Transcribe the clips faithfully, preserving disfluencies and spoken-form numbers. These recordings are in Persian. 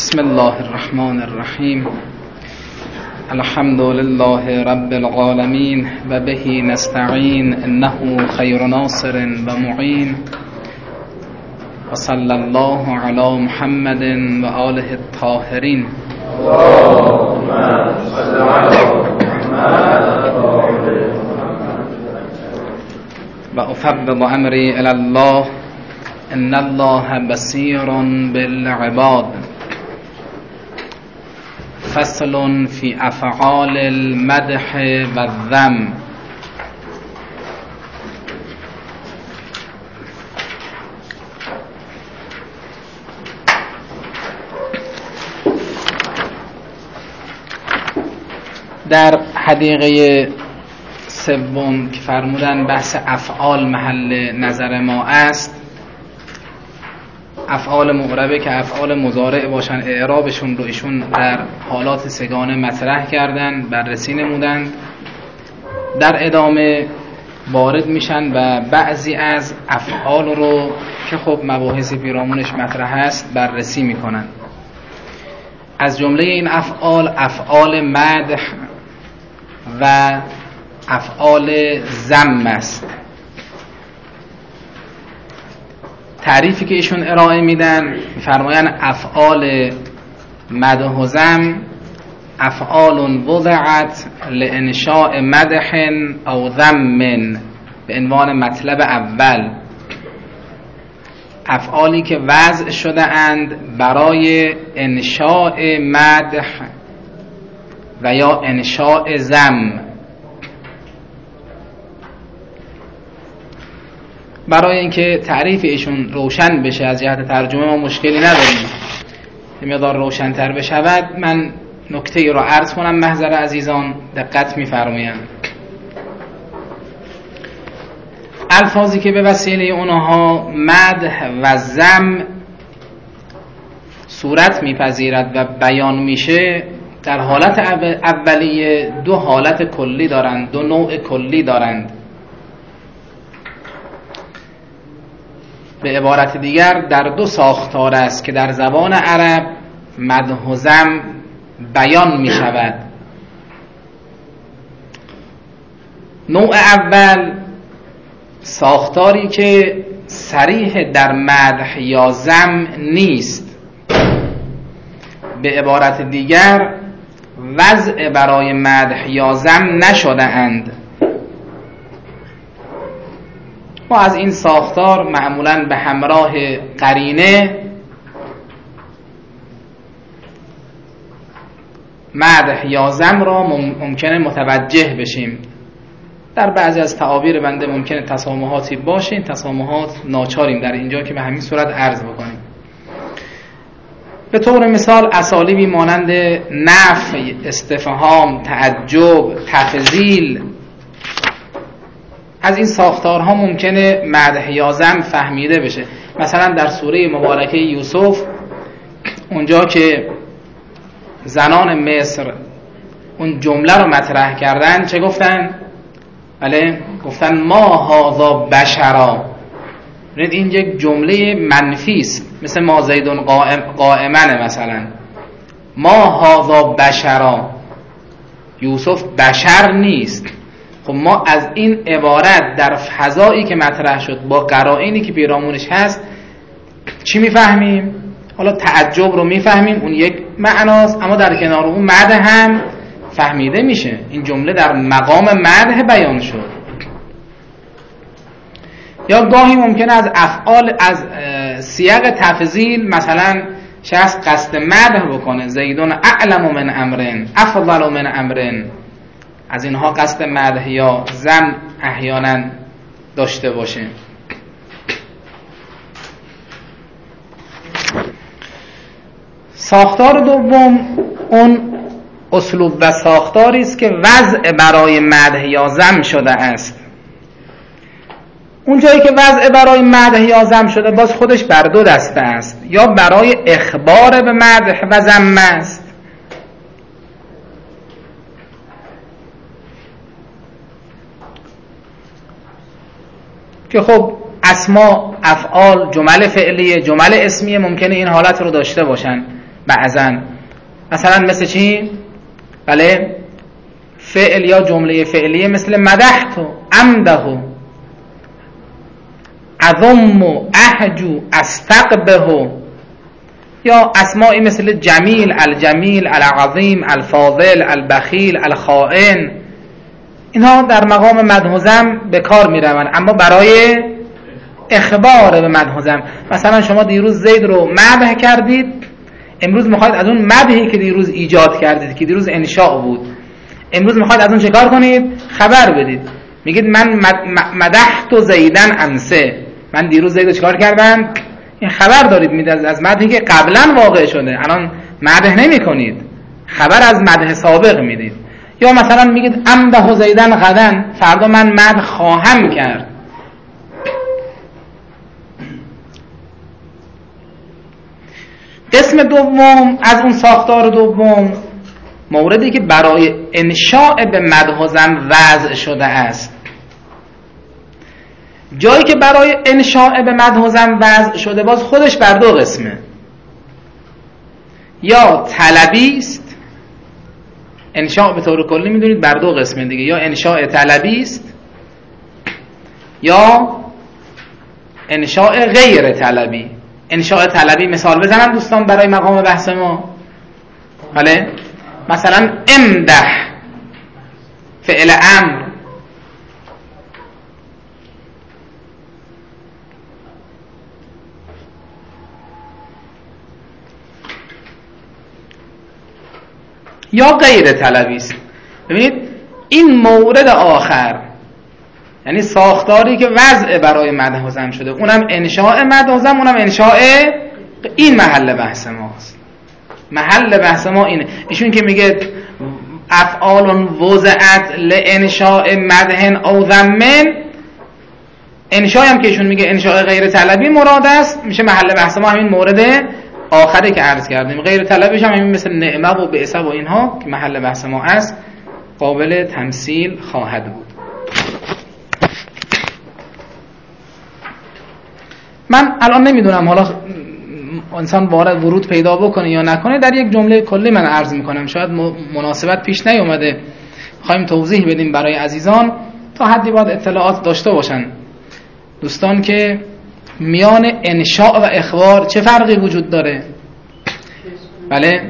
بسم الله الرحمن الرحیم. الحمد لله رب العالمین و به نستعین انه خیر ناصر و معین و صلی الله علی محمد و آله الطاهرین. اللهم صل علی محمد و افوض امری الی الله ان الله بصیر بالعباد. فصل فی افعال المدح و الذم. در حدیقه سوم که فرمودن بحث افعال محل نظر ما است، افعال معربه که افعال مضارع باشن اعرابشون رو ایشون در حالات سگانه مطرح کردن، بررسی نمودن. در ادامه وارد میشن و بعضی از افعال رو که خب مباحث پیرامونش مطرح است بررسی میکنن. از جمله این افعال افعال مدح و افعال ذم است. تعریفی که ایشون ارائه میدن میفرمایند افعال مدح و ذم افعال وضعت لانشاء مدح او ذم به عنوان مطلب اول، افعالی که وضع شده اند برای انشاء مدح و یا انشاء ذم. برای اینکه تعریف ایشون روشن بشه از جهت ترجمه ما مشکلی نداریم، یه مقدار روشن‌تر بشود من نکته را عرض کنم محضر عزیزان دقت می‌فرمایند. الفاظی که به وسیله اونها مدح و ذم صورت میپذیرد و بیان میشه، در حالت اولیه دو حالت کلی دارند، دو نوع کلی دارند. به عبارت دیگر در دو ساختار است که در زبان عرب مدح و ذم بیان می شود. نوع اول ساختاری که صریح در مدح یا ذم نیست، به عبارت دیگر وضع برای مدح یا ذم نشده اند. ما از این ساختار معمولاً به همراه قرینه مدح یا ذم را ممکنه متوجه بشیم. در بعضی از تعابیر بنده ممکنه تسامحاتی باشه، این تسامحات ناچاریم در اینجا که به همین صورت عرض بکنیم. به طور مثال اسالیبی مانند نفی، استفهام، تعجب، تفضیل، از این ساختارها ممکنه مدح یا ذم فهمیده بشه. مثلا در سوره مبارکه یوسف اونجا که زنان مصر اون جمله رو مطرح کردن چه گفتن؟ بله گفتن ما هذا بشرا. این یک جمله منفی است، مثل ما زیدون قائم قائمن مثلا. ما هذا بشرا، یوسف بشر نیست. خب ما از این عبارت در فضایی که مطرح شد با قرائنی که پیرامونش هست چی میفهمیم؟ حالا تعجب رو میفهمیم، اون یک معناست، اما در کنار اون مدح هم فهمیده میشه. این جمله در مقام مدح بیان شد. یا گاهی ممکنه از افعال از سیاق تفضیل مثلا شخص قصد مدح بکنه، زیدون اعلم من امرن، افضل من امرن، از اینها قصد مدح یا ذم احیانا داشته باشه. ساختار دوم اون اسلوب و ساختاری است که وضع برای مدح یا ذم شده است. اون جایی که وضع برای مدح یا ذم شده باز خودش بر دو دسته است، یا برای اخبار به مدح و ذم است که خب اسما، افعال، جمل فعلیه، جمل اسمیه ممکنه این حالت رو داشته باشن. بعضن. مثلا مثل چی؟ بله فعل یا جمله فعلیه مثل مدحت عمده، اذم احجو استقبه، یا اسمائی مثل جمیل، الجمیل، العظیم، الفاضل، البخیل، الخائن. اینها در مقام مدح و ذم به کار می روند، اما برای اخبار به مدح و ذم. مثلا شما دیروز زید رو مدح کردید، امروز میخواید از اون مدحی که دیروز ایجاد کردید که دیروز انشاء بود، امروز میخواید از اون چه کار کنید؟ خبر بدید. میگید من مدحت زیدن امسه، من دیروز زید رو چه کار کردم؟ این خبر دارید میدید از مدحی که قبلا واقع شده، الان مدح نمی کنید، خبر از مدح سابق میدید. یا مثلا میگید امده زیدن غدن، فردا من مدح خواهم کرد. قسم دوم از اون ساختار دوم، موردی که برای انشاء به مدح و ذم وضع شده است. جایی که برای انشاء به مدح و ذم وضع شده باز خودش بر دو قسمه، یا طلبی است، انشاء به طور کلی میدونید بر دو قسمه دیگه، یا انشاء طلبی است یا انشاء غیر طلبی. انشاء طلبی مثال بزنم دوستان برای مقام بحث ما. بله مثلا امدح فعل امر، یا غیر طلبی است. ببینید این مورد آخر یعنی ساختاری که وضع برای مدح و ذم شده، اونم انشاء مدح و ذم، اونم انشاء، این محل بحث ماست. محل بحث ما اینه. ایشون که میگه افعال وضعت لانشاء مدح او ذم، انشاء هم که ایشون میگه انشاء غیر طلبی مراد است، میشه محل بحث ما همین مورد آخری که عرض کردیم. غیر طلبیش هم همین مثل نعمه و بعثه و اینها که محل بحث ما است، قابل تمثیل خواهد بود. من الان نمیدونم حالا انسان وارد ورود پیدا بکنه یا نکنه، در یک جمله کلی من عرض میکنم، شاید مناسبت پیش نیومده، خواهیم توضیح بدیم برای عزیزان تا حدی باید اطلاعات داشته باشن دوستان که میان انشاء و اخبار چه فرقی وجود داره. بله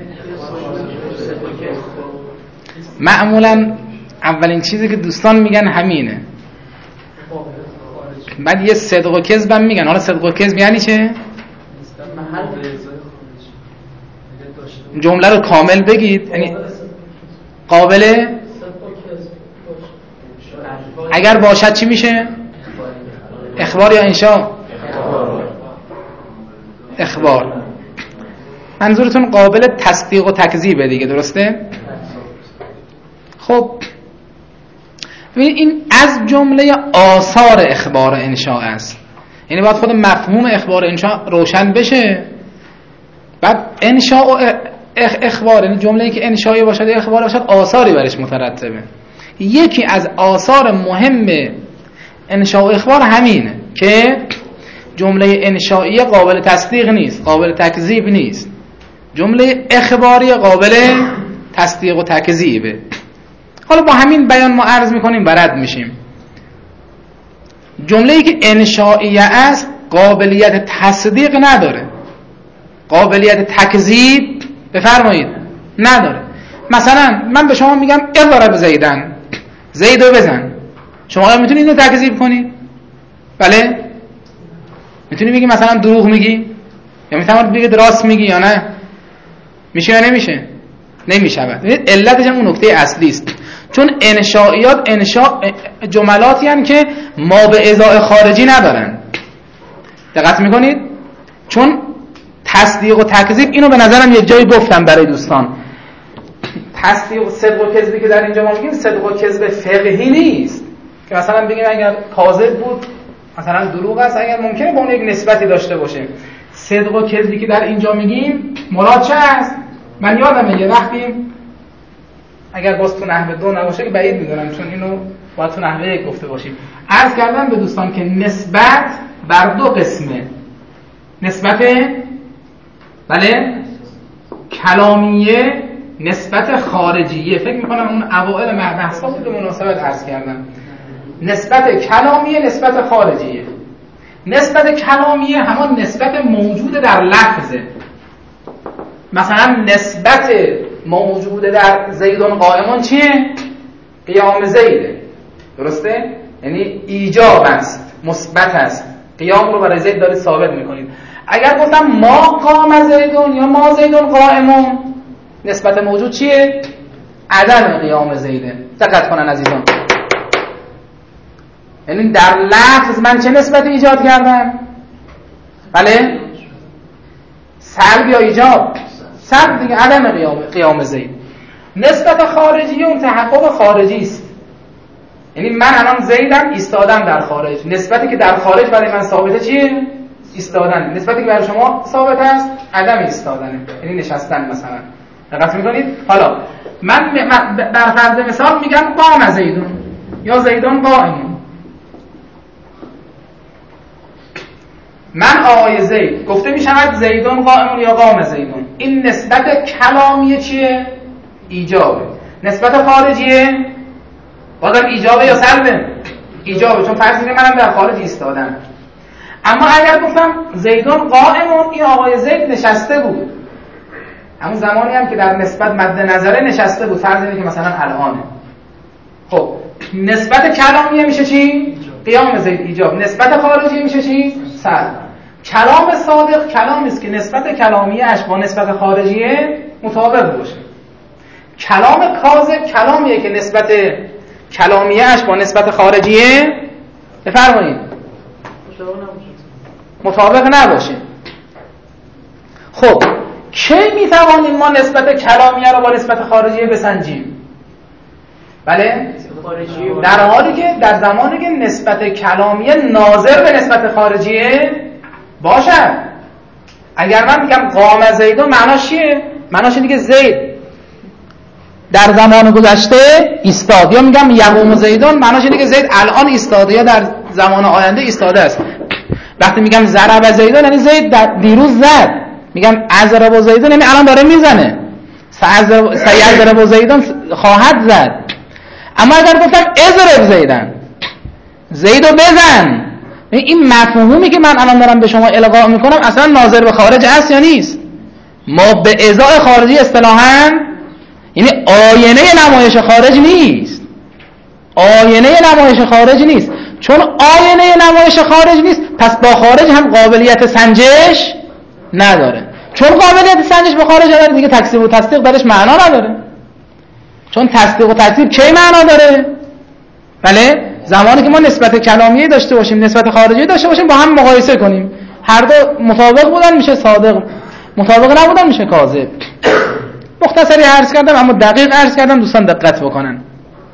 معمولا اولین چیزی که دوستان میگن همینه، بعد یه صدق و کذب هم میگن. حالا صدق و کذب یعنی چه؟ جمله رو کامل بگید، یعنی قابل اگر باشد چی میشه؟ اخبار یا انشاء؟ اخبار. منظورتون قابل تصدیق و تکذیبه دیگه، درسته؟ خب ببینید این از جمله آثار اخبار انشاء است، یعنی باید خود مفهوم اخبار انشاء روشن بشه. بعد انشاء و اخبار، یعنی جمله‌ای که انشایی باشد یا اخبار باشد آثاری برش مترتبه. یکی از آثار مهم انشاء و اخبار همینه که جمله انشایی قابل تصدیق نیست، قابل تکذیب نیست، جمله اخباری قابل تصدیق و تکذیبه. حالا با همین بیان ما عرض میکنیم برد میشیم. جمله‌ای که انشائیه است قابلیت تصدیق نداره، قابلیت تکذیب بفرمایید نداره. مثلا من به شما میگم اضرب زیدن، زیدو بزن، شما آیا میتونید اینو تکذیب کنید؟ بله؟ میتونی بگی مثلا دروغ میگی؟ یا میتونید بگید راست میگی یا نه؟ میشه یا نمیشه؟ نمیشه. علتش هم اون نکته اصلی است، چون انشائیات انشاء جملاتی هستند که ما به ازای خارجی ندارن. دقت میکنید؟ چون تصدیق و تکذیب، اینو به نظرم یک جایی گفتم برای دوستان، تصدیق و صدق و کذبی که در اینجا ما میگیم صدق و کذب فقهی نیست که مثلا بگیم اگر کاذب بود مثلا دروغ است، اگر ممکنه با اون یک نسبتی داشته باشه. صدق و کذبی که در اینجا میگیم مراد چه است؟ من یادمه یه وقتی، اگر باز تو نحوه دو نباشه که بعید میدونم چون اینو باید تو نحوه یک گفته باشیم، عرض کردم به دوستان که نسبت بر دو قسمه. نسبت بله کلامیه نسبت خارجیه. فکر میکنم اون اوائل بحثا بود به مناسبت عرض کردم. نسبت کلامیه نسبت خارجیه. نسبت کلامیه همان نسبت موجود در لفظه. مثلا نسبت موجود در زیدون قائمون چیه؟ قیام زیده. درسته؟ یعنی ایجاب است، مثبت است. قیام رو برای زید دارید ثابت میکنید. اگر گفتم ما قام زیدون یا ما زیدون قائمون، نسبت موجود چیه؟ عدم قیام زیده. دقت کنن عزیزان. یعنی در لفظ من چه نسبت ایجاد کردم؟ بله؟ سلب یا ایجاب؟ سلب دیگه، عدم قیام قیام زید. نسبت خارجی اون تحقق خارجی است. یعنی من الان زیدم، ایستادم در خارج. نسبتی که در خارج برای من ثابته چیه؟ ایستادن. نسبتی که برای شما ثابت است عدم ایستادنه، یعنی نشستن مثلا. دقت میکنید؟ حالا من بر فرض مثال میگم قام زیدون یا زیدون قائمون. من آقای زید گفته میشود زیدون قائمون یا قام زیدون. این نسبت کلامیه چیه؟ ایجابه. نسبت خارجیه؟ بازم ایجابه یا سلبه؟ ایجابه، چون فرض میگه منم در خارج ایستادم. اما اگر گفتم زیدون قائمون، این آقای زید نشسته بود. همون زمانی هم که در نسبت مد نظره نشسته بود، فرض اینه که مثلا الانه. خب نسبت کلامیه میشه چی؟ قیام زید ایجاب. نسبت خارجی میشه چی؟ سلب. کلام صادق کلامی است که نسبت کلامیه اش با نسبت خارجیه مطابق باشه. کلام کاذب کلامیه که نسبت کلامیه اش با نسبت خارجیه بفرمایید مطابق نباشه. خب کی میتوانیم ما نسبت کلامیه رو با نسبت خارجیه بسنجیم؟ بله؟ در حالی که در زمانی که نسبت کلامیه ناظر به نسبت خارجیه باشد. اگر من میگم قام زیدون، معناش چیه؟ معناش اینه که زید در زمان گذشته ایستاد. یا میگم یقوم زیدون، معناش اینه که زید الان ایستاده یا در زمان آینده ایستاده است. وقتی میگم ضرب زیدون یعنی زید در دیروز زد. میگم اضرب زیدون یعنی الان داره میزنه. سیضرب زیدون خواهد زد. اما اگر گفتم اضرب زیدن، زیدو بزن، این مفهومی که من الان دارم به شما القا میکنم اصلا ناظر به خارج است یا نیست؟ ما به ازای خارجی اصطلاحاً یعنی آینه نمایش خارج نیست. آینه نمایش خارج نیست. چون آینه نمایش خارج نیست، پس با خارج هم قابلیت سنجش نداره. چون قابلیت سنجش با خارج نداره، دیگه تکذیب و تصدیق درش معنا نداره. چون تصدیق و تکذیب کی معنا داره؟ بله؟ زمانی که ما نسبت کلامیه داشته باشیم، نسبت خارجی داشته باشیم، با هم مقایسه کنیم. هر دو مطابق بودن میشه صادق، مطابق نبودن میشه کاذب. مختصری عرض کردم اما دقیق عرض کردم، دوستان دقت بکنن.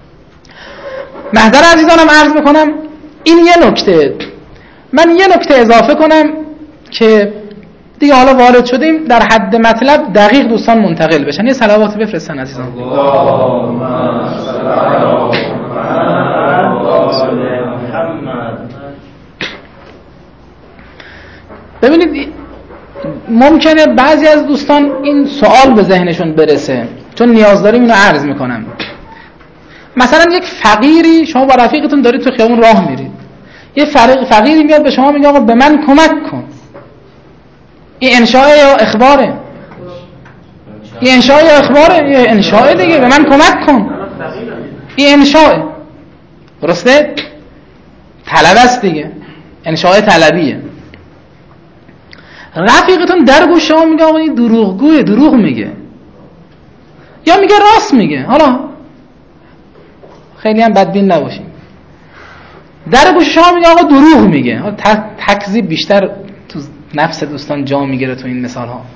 محضر عزیزانم عرض بکنم این یه نکته. من یه نکته اضافه کنم که دیگه حالا وارد شدیم، در حد مطلب دقیق دوستان منتقل بشن. یه صلوات بفرستن عزیزان. ببینید ممکنه بعضی از دوستان این سوال به ذهنشون برسه، چون نیاز داریم اینو عرض میکنم. مثلا یک فقیری، شما با رفیقتون دارید تو خیابون راه میرید، یه فقیری میاد به شما میگه آقا به من کمک کن. این انشاء یا اخباره؟ این انشاء یا اخباره؟ یه انشاء دیگه، به من کمک کن. این انشاء درسته؟ طلب است دیگه، انشاء طلبیه. رفیقتون در گوش شما میگه آقا این دروغگوه، دروغ میگه، یا میگه راست میگه. حالا خیلی هم بدبین نباشیم. در گوش شما میگه آقا دروغ میگه. تکذیب بیشتر تو نفس دوستان جا میگیره تو این مثال ها.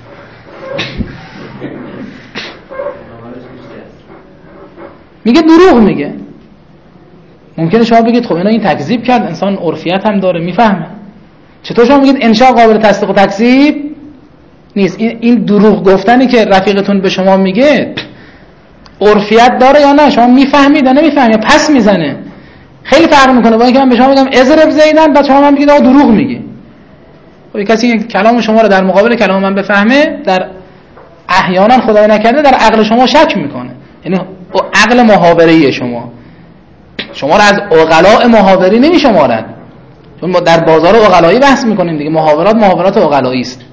میگه دروغ میگه. ممکنه شما بگید خب اینا این تکذیب کرد، انسان عرفیت هم داره میفهمه. چطور شما میگید انشاء قابل تصدیق و تکذیب نیست؟ این این دروغ گفتنی که رفیقتون به شما میگه عرفیت داره یا نه؟ شما میفهمید یا نمیفهمید؟ پس میزنه. خیلی فرق میکنه با اینکه من به شما میگم اضرب زیدن بعد شما من میگید آقا دروغ میگی. خب کسی که کلام شما رو در مقابل کلام من بفهمه، در احیانا خدای نکرده در عقل شما شک میکنه، یعنی عقل محاوره‌ای شما شما رو از عقلاء محاوری نمیشمارن، چون ما در بازار عقلایی بحث میکنیم دیگه، محاورات محاورات عقلایی است.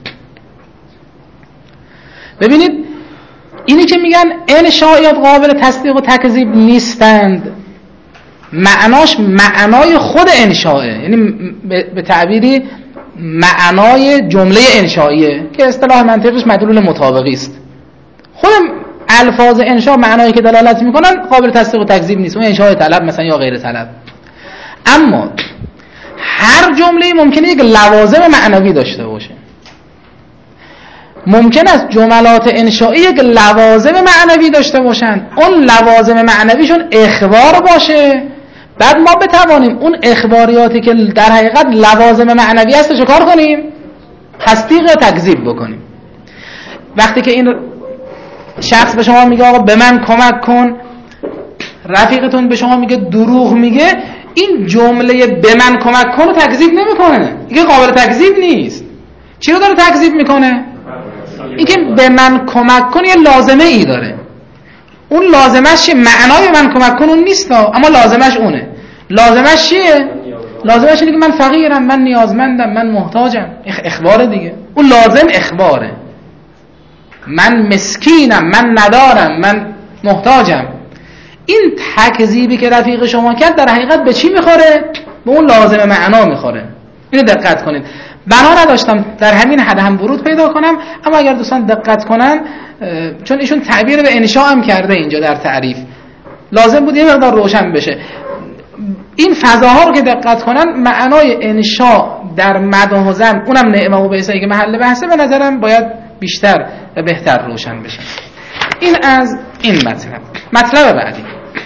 ببینید اینی که میگن انشائیات قابل تصدیق و تکذیب نیستند، معناش معنای خود انشائه، یعنی به تعبیری معنای جمله انشائیه که اصطلاح منطقیش مدلول مطابقی است. خود الفاظ انشاء معنایی که دلالت میکنن قابل تصدیق و تکذیب نیست، اون انشاء طلب مثلا یا غیر طلب. اما هر جمله ممکنه یک لوازم معنوی داشته باشه، ممکن است جملات انشائی یک لوازم معنوی داشته باشن، اون لوازم معنویشون اخبار باشه، بعد ما بتوانیم اون اخباریاتی که در حقیقت لوازم معنوی هست چه کار کنیم؟ تصدیق یا تکذیب بکنیم. وقتی که این شخص به شما میگه آقا به من کمک کن، رفیقتون به شما میگه دروغ میگه، این جمله به من کمک کن رو تکذیب نمیکنه، این قابل تکذیب نیست. چی رو داره تکذیب میکنه؟ این که به من کمک کن یه لازمه ای داره، اون لازمش چیه؟ معنای من کمک کن اون نیست، اما لازمش اونه. لازمش چیه؟ لازمش اینه که من فقیرم، من نیازمندم، من محتاجم. اخبار دیگه، اون لازم اخباره. من مسکینم، من ندارم، من محتاجم. این تکذیبی که رفیق شما کرد در حقیقت به چی میخوره؟ به اون لازم معنا میخوره. اینو دقت کنید. بنا نداشتم در همین حد هم ورود پیدا کنم، اما اگر دوستان دقت کنن، چون ایشون تعبیر به انشاء هم کرده اینجا در تعریف، لازم بود یه مقدار روشن بشه. این فضاها رو که دقت کنن، معنای انشاء در مدح و ذم، اونم نعمه و بیسایی که محل بحثه، به نظرم باید بیشتر و بهتر روشن بشه. این از این مطلب. مطلب بعدی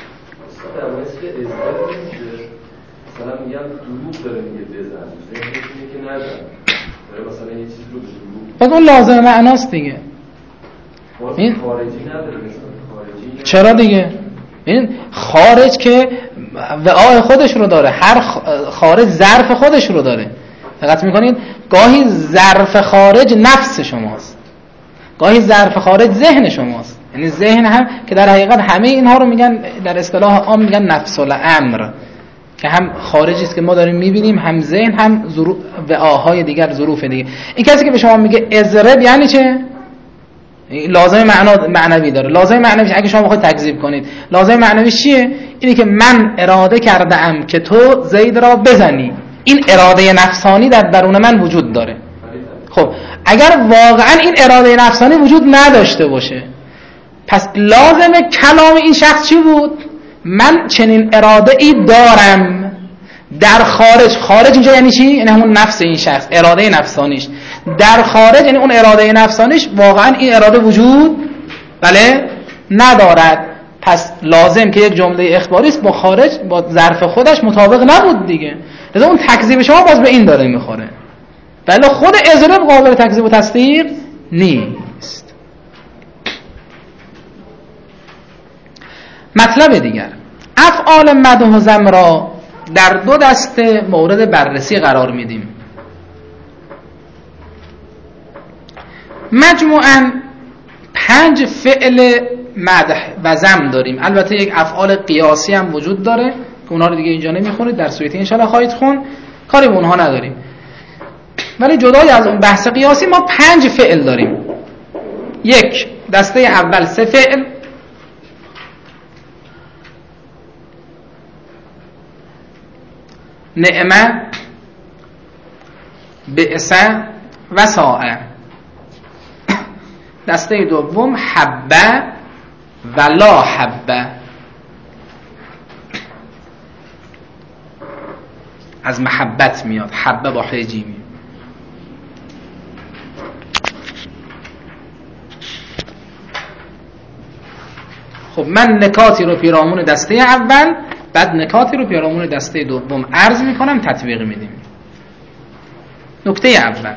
مثلا میگم دروغ داره میگه بزن، ذهنش که نزن، داره مثلا یه چیزی رو دروغ، بعد اون لازم معناست دیگه. این خارجی نداره، مثلا خارجی چرا دیگه؟ این خارج که وعای خودش رو داره، هر خارج ظرف خودش رو داره. دقت میکنید گاهی ظرف خارج نفس شماست، گاهی ظرف خارج ذهن شماست. یعنی ذهن هم که در حقیقت همه اینها رو میگن در اصطلاح عام میگن نفس الامر، که هم خارجی است که ما داریم میبینیم، هم ذهن، هم ظروف وعاهای دیگر، ظروف دیگه. این کسی که به شما میگه اضرب یعنی چه؟ لازم معنا معنوی داره. لازم معنوی اگه شما بخواید تکذیب کنید، لازم معنوی چیه؟ اینه که من اراده کرده ام که تو زید را بزنی. این اراده نفسانی در درون من وجود داره. خب اگر واقعا این اراده نفسانی وجود نداشته باشه، پس لازم کلام این شخص چی بود؟ من چنین اراده ای دارم در خارج. خارج اینجا یعنی چی؟ یعنی همون نفس این شخص، اراده نفسانیش در خارج، یعنی اون اراده نفسانیش واقعا این اراده وجود بله ندارد. پس لازم که یک جمله اخباری است با خارج، با ظرف خودش مطابق نبود دیگه. لذا اون تکذیب شما باز به این داره میخوره، ولی خود اضراب قابل تکذیب و تصدیق نیست. مطلب دیگر، افعال مدح و ذم را در دو دسته مورد بررسی قرار میدیم. مجموعاً پنج فعل مدح و ذم داریم. البته یک افعال قیاسی هم وجود داره که اونها رو دیگه اینجا نمیخونید، در سویته انشاءالله خواهید خون، کاری به اونها نداریم. ولی جدای از اون بحث قیاسی ما پنج فعل داریم. یک، دسته اول سه فعل، نعمه، بئس و ساء. دسته دوم حبه و لا حبه، از محبت میاد، حبه با ح جیمی. خب من نکاتی رو پیرامون دسته اول، بعد نکاتی رو پیرامون دسته دوم عرض میکنم، تطبیق میدیم. نکته اول،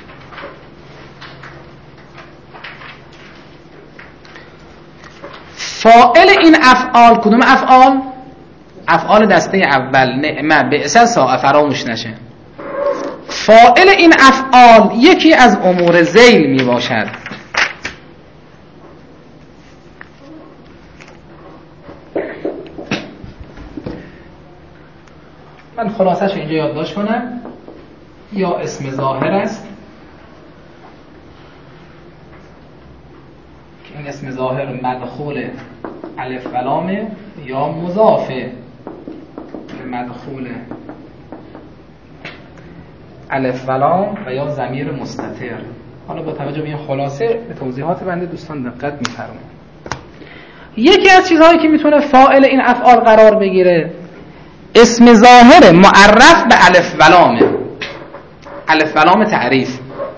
فاعل این افعال کدوم افعال؟ افعال دسته اول، نعمه، بئس، ساء، فراموش نشه. فاعل این افعال یکی از امور ذیل می باشد. من خلاصش اینجا یادداشت کنم. یا اسم ظاهر است که این اسم ظاهر مدخول الف و لامه یا مضافه به مدخول الف و لام و یا ضمیر مستتر. حالا با توجه به این خلاصه به توضیحات بنده دوستان دقت می‌فرمایید. یکی از چیزهایی که میتونه فاعل این افعال قرار بگیره اسم ظاهر معرف به الف و لامه، الف و لام تعریف.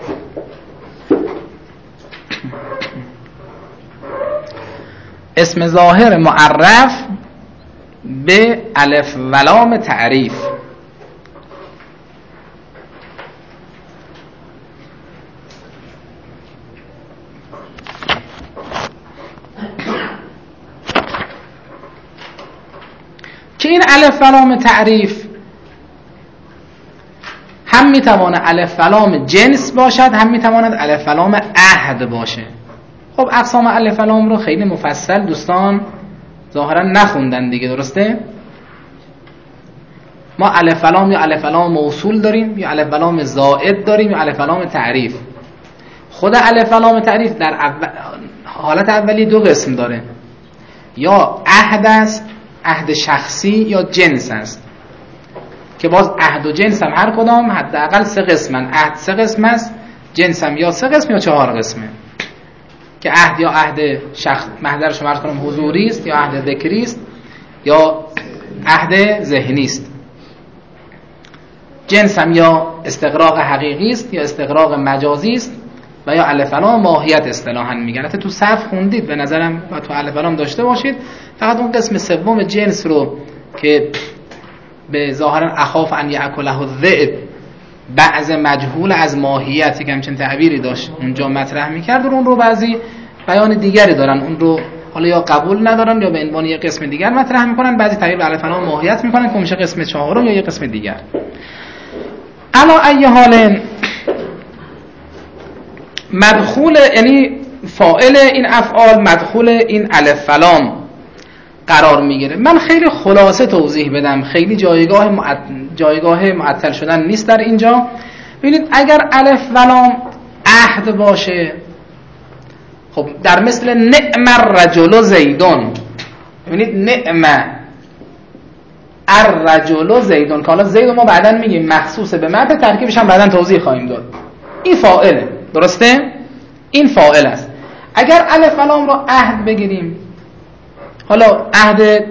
اسم ظاهر معرف به الف و لام تعریف. که این الف و لام تعریف هم میتواند الف و لام جنس باشد، هم میتواند الف و لام عهد باشه. خب اقسام الف و لام رو خیلی مفصل دوستان ظاهرا نخوندن دیگه، درسته؟ ما الف و لام یا الف و لام موصول داریم، یا الف و لام زائد داریم، یا الف و لام تعریف. خود الف و لام تعریف در اول... حالت اولی دو قسم داره، یا عهد است، عهد شخصی، یا جنس است که باز عهد و جنس هم هر کدام حداقل سه قسمن. عهد سه قسم است، جنس هم یا سه قسم یا چهار قسمه. که عهد یا عهد شخص محضرش رو عرض کنم حضوری است، یا عهد ذکری است، یا عهد ذهنی است. جنس هم یا استغراق حقیقی است یا استغراق مجازی است، و یا الف و لام ماهیت اصطلاحاً میگن. تو صف خوندید به نظرم و تو الف و لام داشته باشید. فقط اون قسم سوم جنس رو که به ظاهرا اخاف ان یاکله الذئب، بعض مجهول از ماهیتی که همچین تعبیری داشت اونجا مطرح میکرد، اون رو بعضی بیان دیگری دارن، اون رو حالا یا قبول ندارن یا به عنوان یک قسم دیگر مطرح میکنن. بعضی تعبیر به الف و لام ماهیت میکنن که میشه قسم چهارم یا یک قسم دیگر. علا ای حال مدخول، یعنی فاعل این افعال مدخول این الف و لام قرار میگیره. من خیلی خلاصه توضیح بدم، خیلی جایگاه معت... جایگاه معطل شدن نیست در اینجا. ببینید اگر الف و لام عهد باشه، خب در مثل نعم الرجل زیدون، ببینید نعم الرجل زیدون که حالا زید ما بعداً میگیم مخصوص به مرد، ترکیبش هم بعداً توضیح خواهیم داد. این فاعله، درسته؟ این فاعل است. اگر الف و لام رو عهد بگیریم، حالا عهد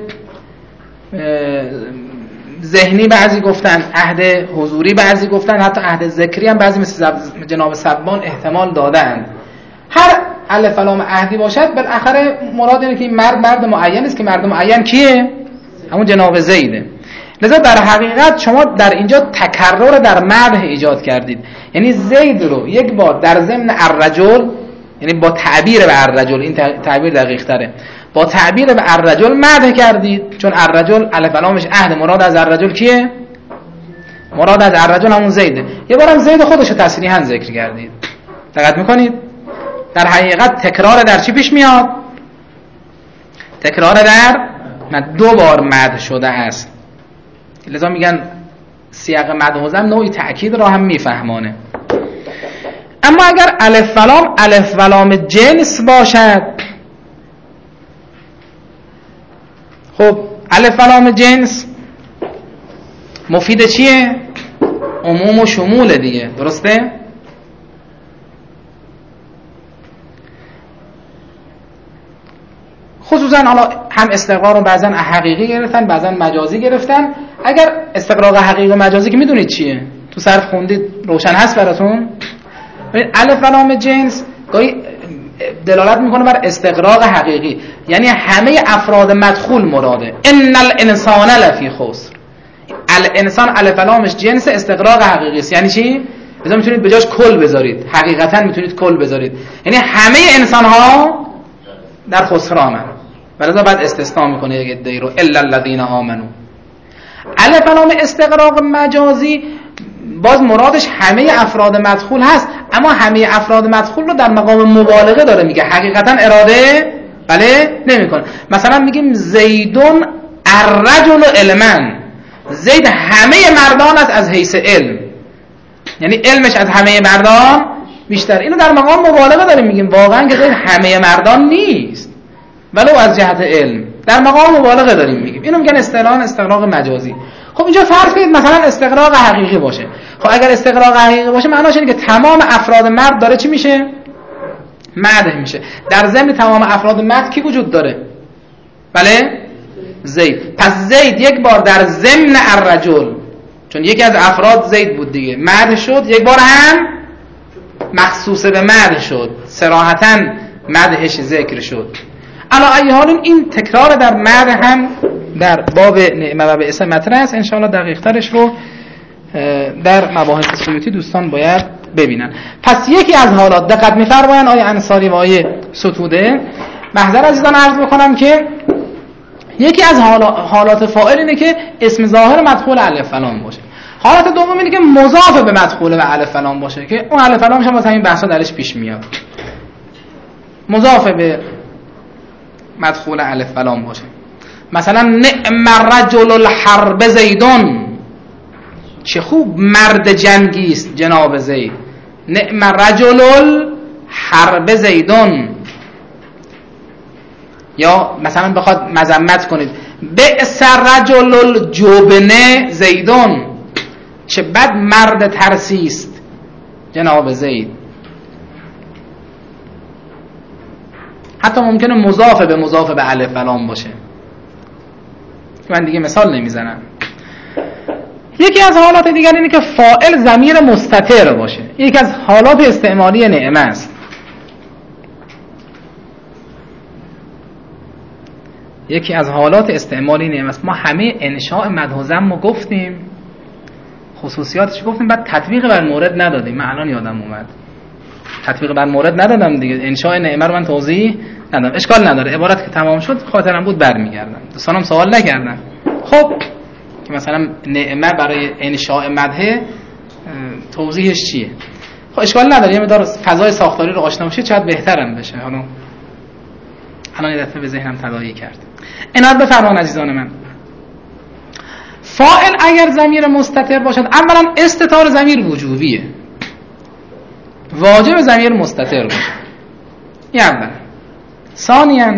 ذهنی بعضی گفتن، عهد حضوری بعضی گفتن، حتی عهد ذکری هم بعضی مثل جناب سبان احتمال دادن. هر الف و لام عهدی باشد بالاخره مراد اینه که این مرد مرد معین است که مرد معین کیه؟ همون جناب زیده. لذا در حقیقت شما در اینجا تکرر در مدح ایجاد کردید، یعنی زید رو یک بار در ضمن الرجل، یعنی با تعبیر به الرجل، این تعبیر دقیق تره، با تعبیر به الرجل مدح کردید، چون الرجل الف و لامش عهد، مراد از الرجل کیه؟ مراد از الرجل همون زیده. یه بارم زید خودش رو تصریحاً ذکر کردید. دقت میکنید؟ در حقیقت تکرار در چی پیش میاد؟ تکرار در دو بار مدح شده است. لذا میگن سیاق مدح و ذم نوعی تأکید را هم میفهمانه. اما اگر الف و لام الف و لام جنس باشد، خب الف و لام جنس مفید چیه؟ عموم و شمول دیگه، درسته؟ خصوصا حالا هم استقرار رو بعضا حقیقی گرفتن، بعضا مجازی گرفتن. اگر استقراق حقیقی و مجازی که میدونید چیه، تو صرف خوندید روشن هست براتون. الف و لام جنس گاهی دلالت میکنه بر استقراق حقیقی، یعنی همه افراد مدخول مراده. ان الانسان لفی خسر، الانسان الف و لامش جنس استقراق حقیقی است. یعنی چی؟ مثلا میتونید به جاش کل بذارید، حقیقتا میتونید کل بذارید، یعنی همه انسان ها در خسرانن. ولذا بعد استثناء میکنه یک عده‌ای رو، الا الذين آمنوا. الف و لام استقراق مجازی باز مرادش همه افراد مدخول هست، اما همه افراد مدخول رو در مقام مبالغه داره میگه، حقیقتا اراده بله نمیکنه. مثلا میگیم زیدون الرجل علما، زید همه مردان است از حیث علم، یعنی علمش از همه مردان بیشتر. اینو در مقام مبالغه داریم میگیم، واقعا که زید همه مردان نیست ولو از جهت علم، در مقام مبالغه داریم میگیم. اینو میگن اصطلاحاً استغراق مجازی. خب اینجا فرض کنید مثلا استغراق حقیقی باشه. خب اگر استغراق حقیقی باشه معناش اینه که تمام افراد مرد داره چی میشه؟ مدح میشه. در ضمن تمام افراد مرد کی وجود داره؟ بله؟ زید. پس زید یک بار در ضمن الرجل، چون یکی از افراد زید بود دیگه، مدح شد، یک بار هم مخصوص به مدح شد، صراحتاً مدحش ذکر شد. علی ای حال این تکرار در مدح هم در باب نعمه و بئس مطرح است. ان شاء الله دقیق ترش رو در مباحث سیوطی دوستان باید ببینن. پس یکی از حالات، دقت می‌فرمایید آیه انصاری و آیه ستوده، محضر عزیزان عرض بکنم که یکی از حالات فاعل اینه که اسم ظاهر مدخول الف فلان باشه. حالت دوم اینه که مضاف به مدخول و الف فلان باشه که اون الف فلان هم واسه این بحثا درش پیش میاد. مضاف به مدخول الف فلان باشه. مثلا نعم رجل الحرب زیدون، چه خوب مرد جنگی است جناب زید. نعم رجل الحرب زیدون. یا مثلا بخواد مذمت کنید، بئس رجل الجبن زیدون، چه بد مرد ترسی است جناب زید. حتی ممکنه مضاف به مضاف به الف فلان باشه، من دیگه مثال نمیزنم. یکی از حالات دیگر اینه که فاعل ضمیر مستتر باشه. یکی از حالات استعمالی نعمه است. یکی از حالات استعمالی نعمه است. ما همه انشاء مدح و ذم رو گفتیم، خصوصیاتش گفتیم، بعد تطبیق بر مورد ندادیم. من الان یادم اومد تطبیق بر مورد ندادم دیگه. انشاء نعمه رو من توضیح ندادم. اشکال نداره، عبارت که تمام شد خاطرم بود برمیگردم. دوستانم سوال نکردن. خب که مثلا نعمه برای انشاء مدح توضیحش چیه؟ خب اشکال نداره، یه مقدار فضای ساختاری رو آشنا بشید شاید بهترم بشه. حالا الان یه دفعه به ذهنم تداعی کرد. عنایت بفرمایید عزیزان من. فاعل اگر ضمیر مستتر باشد، اولا استتار ضمیر وجوبیه، واجب ضمیر مستتر باشه. این اول. ثانیاً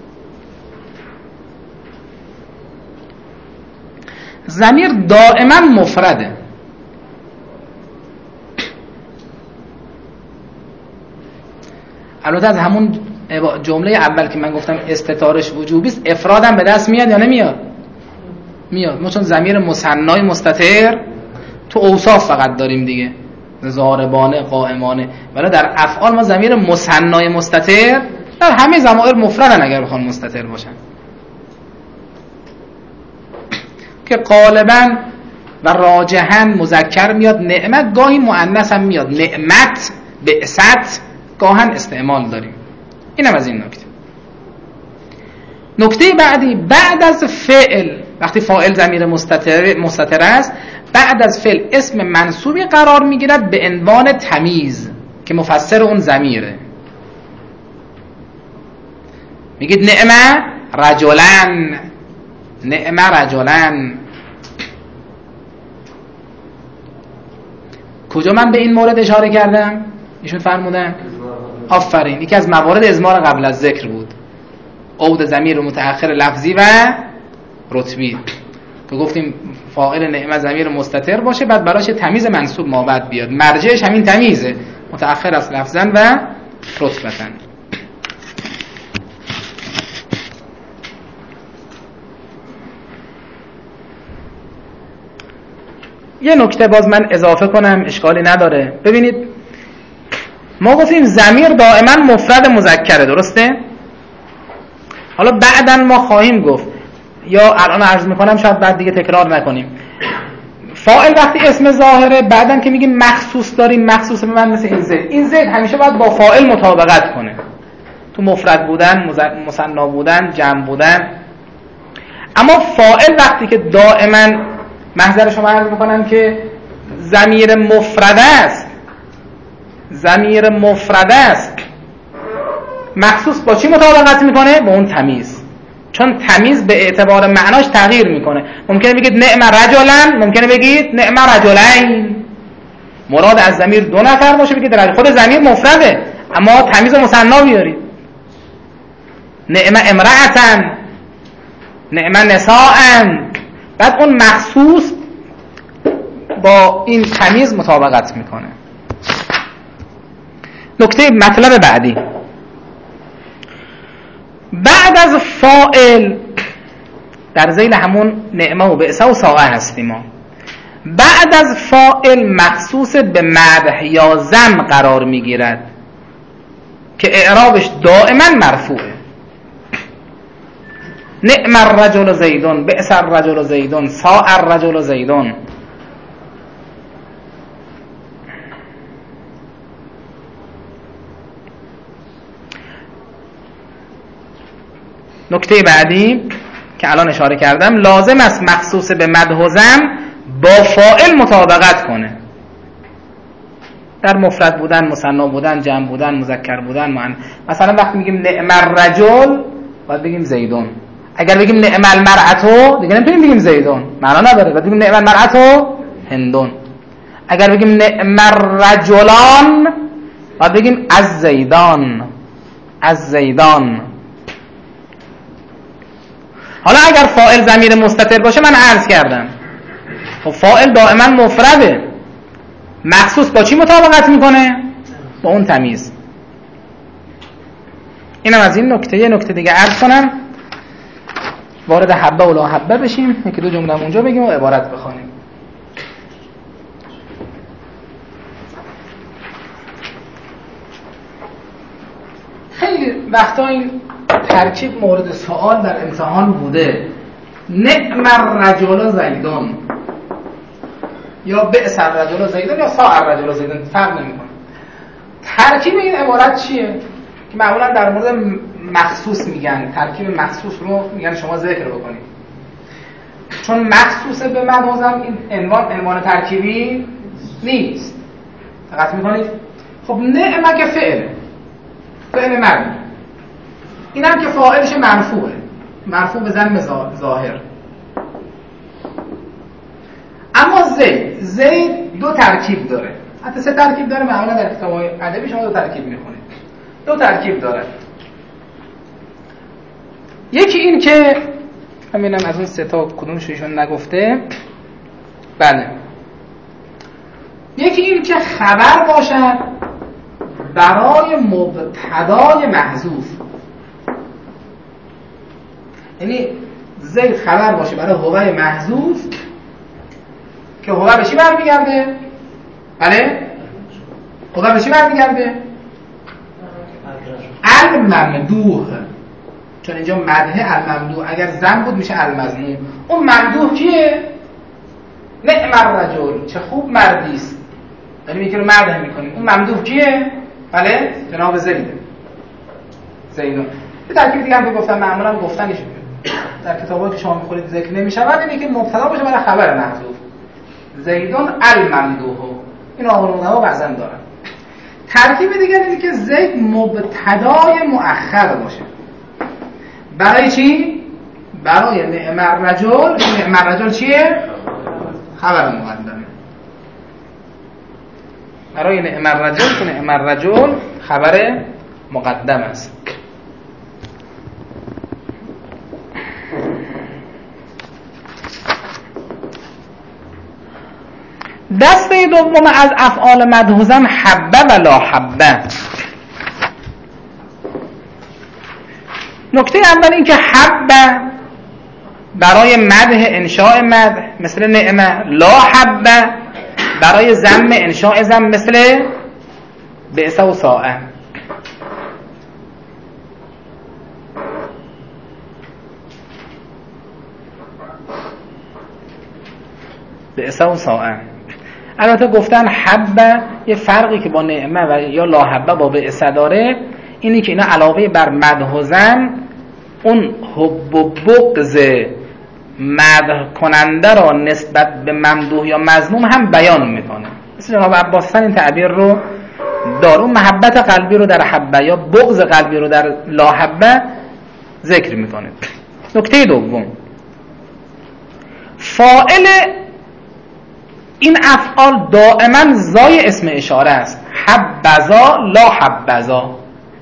ضمیر دائما مفرده. البته از همون جمله اول که من گفتم استتارش وجوبی است، افرادم به دست میاد یا نمیاد؟ میاد. ما چون ضمیر مثنای مستتر تو اوصاف فقط داریم دیگه، ضاربانه، قائمانه، ولی در افعال ما ضمیر مثنای مستتر در همه ضمائر مفردن اگر بخوان مستتر باشن، که غالبا و راجحاً مذکر میاد. نعمت گاهی مؤنث هم میاد، نعمت، بعثت گاهن استعمال داریم. اینم از این نکته. نکته بعدی، بعد از فعل، وقتی فاعل ضمیر مستتر مستتر است، بعد از فعل اسم منصوبی قرار میگیرد به عنوان تمیز که مفسر اون ضمیره. میگید نعمه رجلن، نعمه رجلن. کجا من به این مورد اشاره کردم؟ ایشون فرمودن آفرین، یکی از موارد ازمار قبل از ذکر بود، عود ضمیر متأخر لفظی و رتبی، که گفتیم فاعل نعمه ضمیر مستتر باشه، بعد براش تمیز منصوب ما بعد بیاد، مرجعش همین تمیزه، متأخر از لفظن و رتبتن. یه نکته باز من اضافه کنم، اشکالی نداره. ببینید ما گفتیم ضمیر دائما مفرد مذکره، درسته؟ حالا بعداً ما خواهیم گفت، یا الان عرض میکنم شاید بعد دیگه تکرار نکنیم، فاعل وقتی اسم ظاهره، بعداً که میگیم مخصوص داریم، مخصوص به من مثل این زید، این زید همیشه باید با فاعل مطابقت کنه، تو مفرد بودن، مثنا بودن، جمع بودن. اما فاعل وقتی که دائما، محضر شما عرض میکنم که ضمیر مفرد است، ضمیر مفرد است، مخصوص با چی مطابقت میکنه؟ با اون تمیز. چون تمیز به اعتبار معناش تغییر میکنه. ممکنه بگید نعم رجلن، ممکنه بگید نعم رجلین. مراد از ضمیر دو نفر باشه بگید رجل، خود ضمیر مفرده اما تمیز و مثنا بیارید. نعم امرأتن، نعم نساءن، بعد اون مخصوص با این تمیز مطابقت میکنه. نکته مطلب بعدی، بعد از فاعل در ذیل همون نعمه و بئس و ساء هستیم ما. بعد از فاعل مخصوص به مدح یا ذم قرار میگیرد که اعرابش دائما مرفوعه. نعم الرجل زیدون، بئس الرجل زیدون، ساء الرجل زیدون. نکته بعدی که الان اشاره کردم، لازم است مخصوص به مدح و ذم با فاعل مطابقت کنه. در مفرد بودن، مثنا بودن، جمع بودن، مذکر بودن، مؤنث. مثلا وقتی میگیم نعم الرجل باید بگیم زیدون. اگر بگیم نعم المرأة دیگه نمیتونیم بگیم زیدون، معنا نداره. باید بگیم نعم المرأة هندون. اگر بگیم نعم الرجلان باید بگیم از زیدان، از زیدان. حالا اگر فاعل ضمیر مستتر باشه، من عرض کردم خب فاعل دائما مفرده، مخصوص با چی مطابقت میکنه؟ با اون تمیز. اینم از این نکته. یه نکته دیگه عرض کنم، وارد حبه و لا حبه بشیم، یکی دو جمله اونجا بگیم و عبارت بخونیم. خیلی وقتا این ترکیب مورد سوال در امتحان بوده، نعم الرجل زیدون یا بئس الرجل زیدون یا ساء الرجل زیدون، فرق نمیکنه. ترکیب این عبارت چیه که معمولا در مورد مخصوص میگن، ترکیب مخصوص رو میگن شما ذکر بکنید، چون مخصوص به مدحوزم این عنوان عنوان ترکیبی نیست. دقت میکنید؟ خب نعمه که فعله، فعل مرد، این هم که فاعلش مرفوعه، مرفوع به ضم ظاهر. اما زید، زید دو ترکیب داره، حتی سه ترکیب داره، معمولا در کتاب‌های ادبی شما دو ترکیب میخونید. دو ترکیب داره. یکی این که همینم از اون سه تا کدومش ایشون نگفته، بله، یکی این که خبر باشد برای مبتدای محذوف، یعنی زید خبر باشه برای هوای محذوف که هوا به چی برمیگرده؟ بله؟ هوا به چی برمیگرده؟ الممدوح، چون اینجا مدح الممدوح، اگر زن بود میشه المذموم. اون ممدوح کیه؟ نعم الرجل، چه خوب مردی است، داریم یکی رو مدح میکنیم. اون ممدوح کیه؟ بله؟ جناب زید، زیدون. یه ترکیب دیگه هم که گفتم معمولا گفتنش در کتابایی که شما میخورید ذکر نمیشود، اینه که مبتدا باشه برای خبر محذوف، زیدون الممدوح. این آقایون‌ها بعضا دارن. ترکیب دیگه اینه که زید مبتدای مؤخر باشه. برای چی؟ برای نعم الرجل. نعم الرجل چیه؟ خبر مقدمه. برای نعم الرجل که نعم الرجل خبر مقدم است. دسته دوم از افعال مدحوزم حبه و لا حبه. نکته اول این که حبه برای مدح انشاء مدح مثل نعمه، لا حبه برای ذم انشاء ذم مثل بئس و ساء. بئس و ساء. البته گفتن حبه یه فرقی که با نعمه و یا لا حبه با بئس داره اینی که اینا علاوه بر مدح و ذم اون حب و بغض مدح کننده را نسبت به ممدوح یا مذموم هم بیان میکنه. مثل جناب عباس این تعبیر رو داره، اون محبت قلبی رو در حبه یا بغض قلبی رو در لا حبه ذکر میکنه. نکته دوم، فاعل این افعال دائما زای اسم اشاره است. حبذا لا حبذا.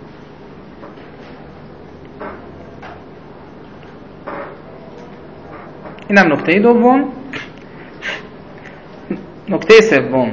اینم نکته دوم. نکته سوم،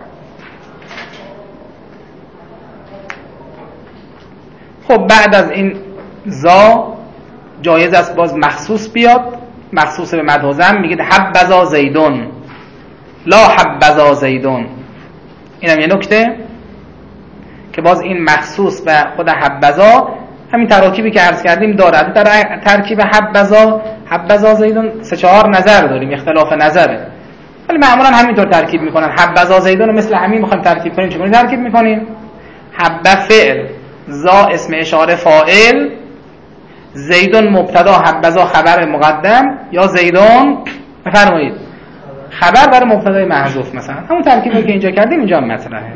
خب بعد از این زا جایز است باز مخصوص بیاد، مخصوص به مدح و ذم. میگید حبذا زیدون لا حبذا زیدون. اینم یه نکته که باز این مخصوص به خود حبذا همین تراکیبی که عرض کردیم دارد. در ترکیب حبذا حبذا زیدون سه چهار نظر داریم، اختلاف نظره، ولی معمولا همینطور ترکیب میکنن. حبذا زیدون مثل همین میخوایم ترکیب کنیم، چگونه ترکیب میکنیم؟ حب فعل، زا اسم اشاره فاعل، زیدون مبتدا، حبذا خبر مقدم، یا زیدون بفرمایید خبر برای مبتدای محذوف. مثلا همون ترکیبی که اینجا کردیم اینجا هم مطرحه.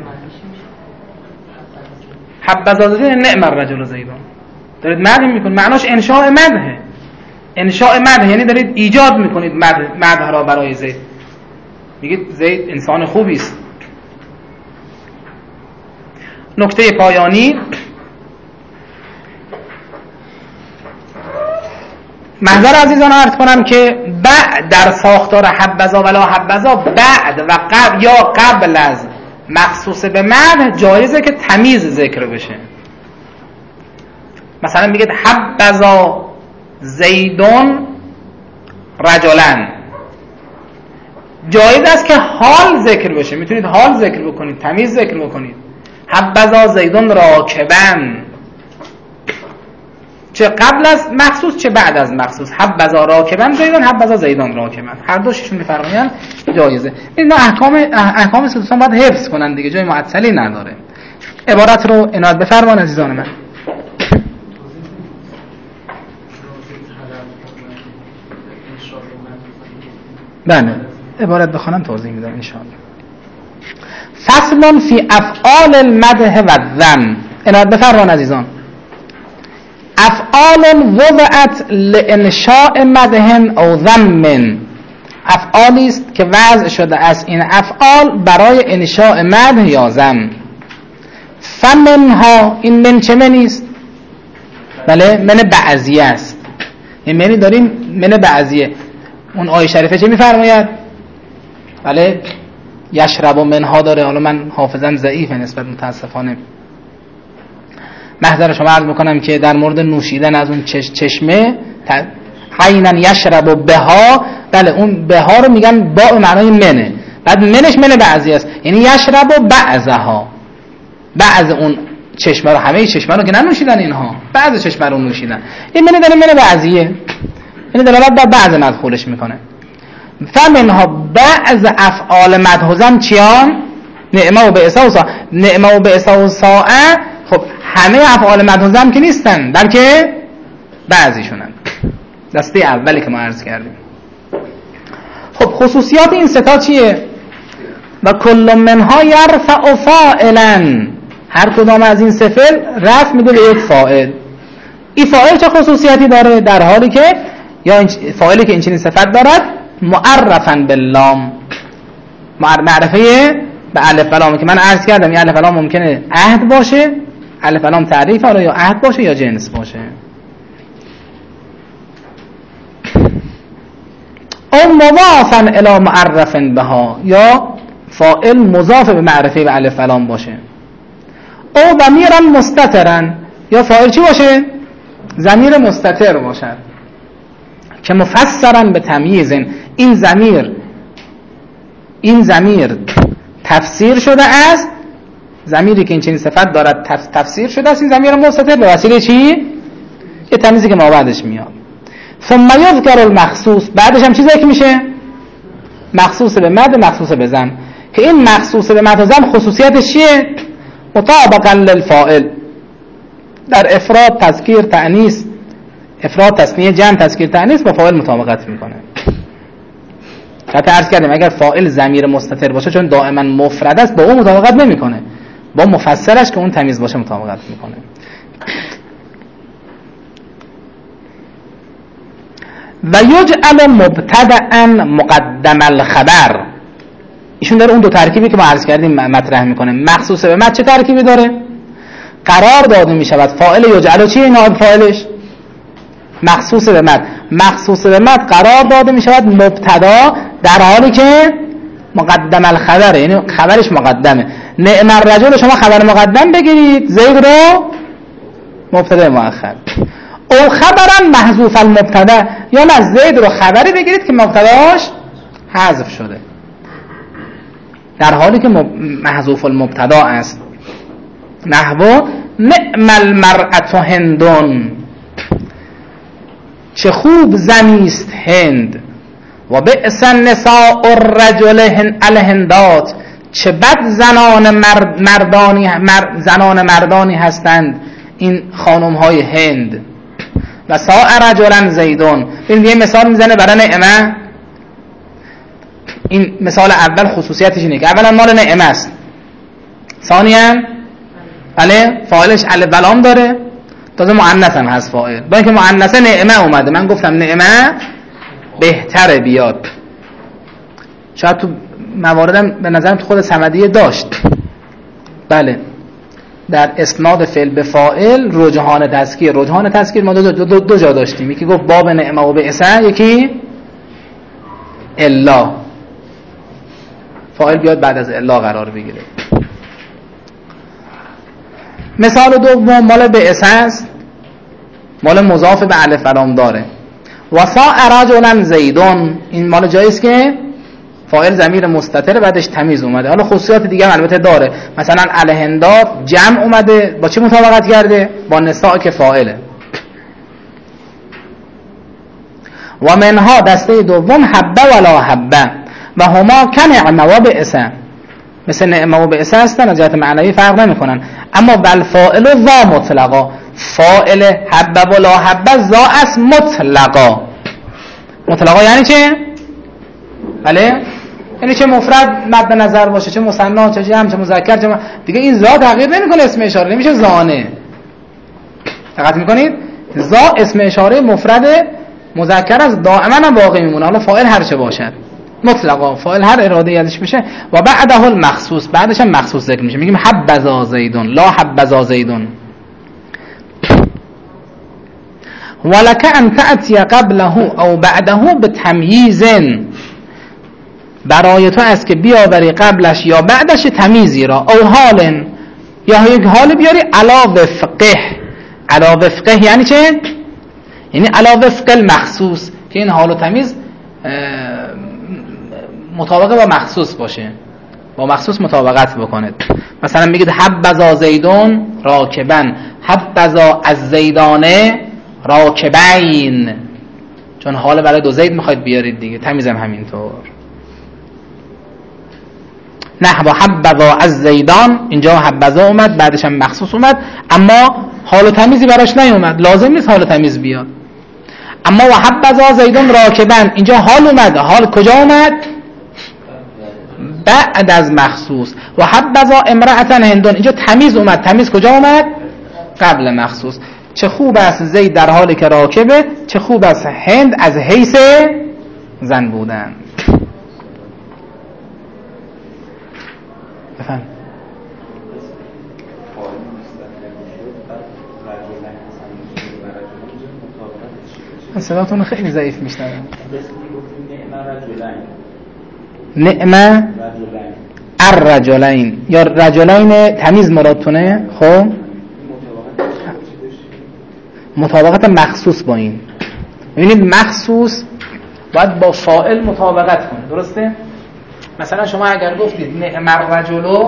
حبذا زیدون نعم الرجل زیدون، دارید مدح میکنید، معناش انشاء مدحه. انشاء مدح یعنی دارید ایجاد میکنید مدح را برای زید، میگید زید انسان خوبی است. نکته پایانی، محضر عزیزان عرض کنم که بعد در ساختار حبذا ولا حبذا بعد و قبل یا قبل از مخصوص به مدح جایزه که تمیز ذکر بشه. مثلا میگید حبذا زیدون رجلن، جایز است که حال ذکر بشه، میتونید حال ذکر بکنید، تمیز ذکر بکنید. حبذا زیدون راکبن، چه قبل از مخصوص چه بعد از مخصوص. حبذا راکبن زیدون، حبذا زیدون راکبن، هر دوششون میفرمایند جایزه. اینا احکام احکام دوستان باید حفظ کنن دیگه، جای معطلی نداره. عبارت رو عنایت بفرمایید عزیزان من. بله عبارت بخونم توضیح میدم ان شاء الله. فصل فی افعال المدح و الذم. عنایت بفرمایید عزیزان. افعال وضعت لانشاء مدح او ذم، افعالی است که وضع شده است این افعال برای انشاء مدح یا ذم. فمنها، این من چه منی است؟ بله من بعضیه است. این منی داریم من بعضیه. اون آیه شریفه چه میفرماید؟ بله یشرب منها داره. حالا من حافظم ضعیفه نسبت متاسفانه. محضر شما عرض میکنم که در مورد نوشیدن از اون چش چشمه عینا یشرب بها، بله اون بها رو میگن با معنای منه، بعد منش من بعضی است، یعنی یشرب بعضها، بعض اون چشمه رو، همه چشمه رو که ننوشیدن اینها، بعض چشمه رو نوشیدن. این منه داره من بعضیه، یعنی دلالت بر بعض مدخولش میکنه. فمنها بعض افعال مدح و ذم چیان؟ نعمه و بعثه و ساعه. نعمه و بعثه و ساعه خب همه افعال مدح و ذم که نیستن، بلکه بعضیشونن. دسته اولی که ما عرض کردیم. خب خصوصیات این ستا چیه؟ و کل منها یرفع فاعلا، هر کدام از این سه فعل رفع میده به یک فاعل. این فاعل چه خصوصیتی داره؟ در حالی که یا فاعلی که این چنین صفت دارد معرفن باللام، معرفه به الف و لام که من عرض کردم. این الف و لام ممکنه عهد باشه، الف و لام تعریف، حالا یا عهد باشه یا جنس باشه. او مضافن الی معرفن بها، یا فاعل مضاف به معرفه به الف و لام باشه. او ضمیرا مستترا، یا فاعل چی باشه؟ ضمیر مستتر باشد که مفسرا به تمییز. این ضمیر این ضمیر تفسیر شده است، ضمیری که این چنین صفت دارد تفسیر شده است، این ضمیر مستتر به وسیله چی؟ یه تمییزی که ما بعدش میاد. ثم یذکر المخصوص، بعدش هم چیزی که میشه مخصوص به مد، مخصوص به ذم، که این مخصوص به مد و ذم خصوصیتش چیه؟ مطابقا للفاعل، در افراد تذکیر تأنیث، افراد تثنیه جمع تذکیر تأنیث با فاعل مطابقت میکنه. حتی عرض کردیم اگر فاعل ضمیر مستتر باشه چون دائما مفرد است با اون مطابقت نمیکنه، با مفسرش که اون تمیز باشه مطابقت میکنه. و یجعل مبتدأ مقدم الخبر. ایشون داره اون دو ترکیبی که ما عرض کردیم مطرح میکنه. مخصوص به مد چه ترکیبی داره؟ قرار داده میشود فاعل یجعل چیه نائب فاعلش؟ مخصوص به مد. مخصوص به مد قرار داده میشود مبتدا در حالی که مقدم الخبر، یعنی خبرش مقدمه. نعم الرجل شما خبر مقدم بگیرید، زید رو مبتدا مؤخر. او خبرا محذوف المبتدا، یا نه زید رو خبری بگیرید که مبتداش حذف شده در حالی که محذوف المبتدا است. نحو نعم المرأة هندون، چه خوب زنی است هند. و بئس النساء الرجل الهندات، چه بد زنان مرد مردانی مرد زنان مردانی هستند این خانم های هند. و ساء رجلا زیدون. ببینید یه مثال میزنه برای نعمه. این مثال اول خصوصیتش اینه که اولا مال نعمه است، ثانیاً بله فاعلش الف و لام داره، تازه مؤنث هم هست فاعل، با اینکه مؤنثه نعمه اومده. من گفتم نعمه بهتره بیاد، شاید تو مواردم به نظرم تو خود صمدیه داشت. بله در اسناد فعل به فاعل رجحان تذکیر، رجحان تذکیر ما دو, دو, دو, دو جا داشتیم، یکی گفت باب نعمه و بعثه، یکی الا فاعل بیاد بعد از الا قرار بگیره. مثال دوم مال بعثه است، مال مضاف به الف و لام داره. و ساء رجلا زیدون، این مال جایی است که فاعل ضمیر مستتر بعدش تمیز اومده. حالا خصوصیات دیگه هم البته داره، مثلا الهندات جمع اومده، با چه مطابقت کرده؟ با نساء که فاعله. و منها دسته دوم حبه ولا حبه و هما کنعمه و بعثه، مثل نعمه و بعثه هستن، از جهت معنوی فرق نمیکنن. اما والفاعل ذا مطلقا، فاعل حبه ولا حبه ذا است مطلقا. مطلقا یعنی چه؟ بله یعنی چه مفرد مد نظر باشه، چه مثنا، چه جمع، چه مذکر، چه م... دیگه این ذا تغییر نمیکنه، اسم اشاره نمیشه زانه. دقت میکنید؟ ذا اسم اشاره مفرد مذکر از دائما هم باقی میمونه، حالا فاعل هر چه باشد مطلقا، فاعل هر اراده ازش بشه. و بعده المخصوص، بعدش هم مخصوص ذکر میشه، میگیم حبذا زیدون لا حبذا زیدون. ولک ان تأتی قبله او بعده بتمییز، برای تو است که بیاوری قبلش یا بعدش تمیزی را. او حال، یا یک حال بیاری علا وفقه. علا وفقه یعنی چه؟ یعنی علا وفق المخصوص، که این حال و تمیز مطابقه با مخصوص باشه، با مخصوص مطابقت بکنه. مثلا میگید حبذا زیدون راکبن، حبذا از زیدانه راکبین، چون حال برای دو زید میخواید بیارید دیگه، تمیزم همینطور. نحو حبذا از زیدان، اینجا حبذا اومد بعدش هم مخصوص اومد، اما حال و تمیزی براش نیومد، لازم نیست حال و تمیز بیاد. اما و حبذا زیدون راکبن، اینجا حال اومد، حال کجا اومد؟ بعد از مخصوص. و حبذا امرأة هندون، اینجا تمیز اومد، تمیز کجا اومد؟ قبل مخصوص. چه خوب است زید در حالی که راکبه، چه خوب است هند از حیث زن بودن. بفهم صداتون خیلی ضعیف میشنوم. نعمه الرجلین یا رجلین تمیز مرادتونه. خب مطابقت مخصوص با این، ببینید مخصوص باید با فاعل مطابقت کنه، درسته؟ مثلا شما اگر گفتید نعم الرجل،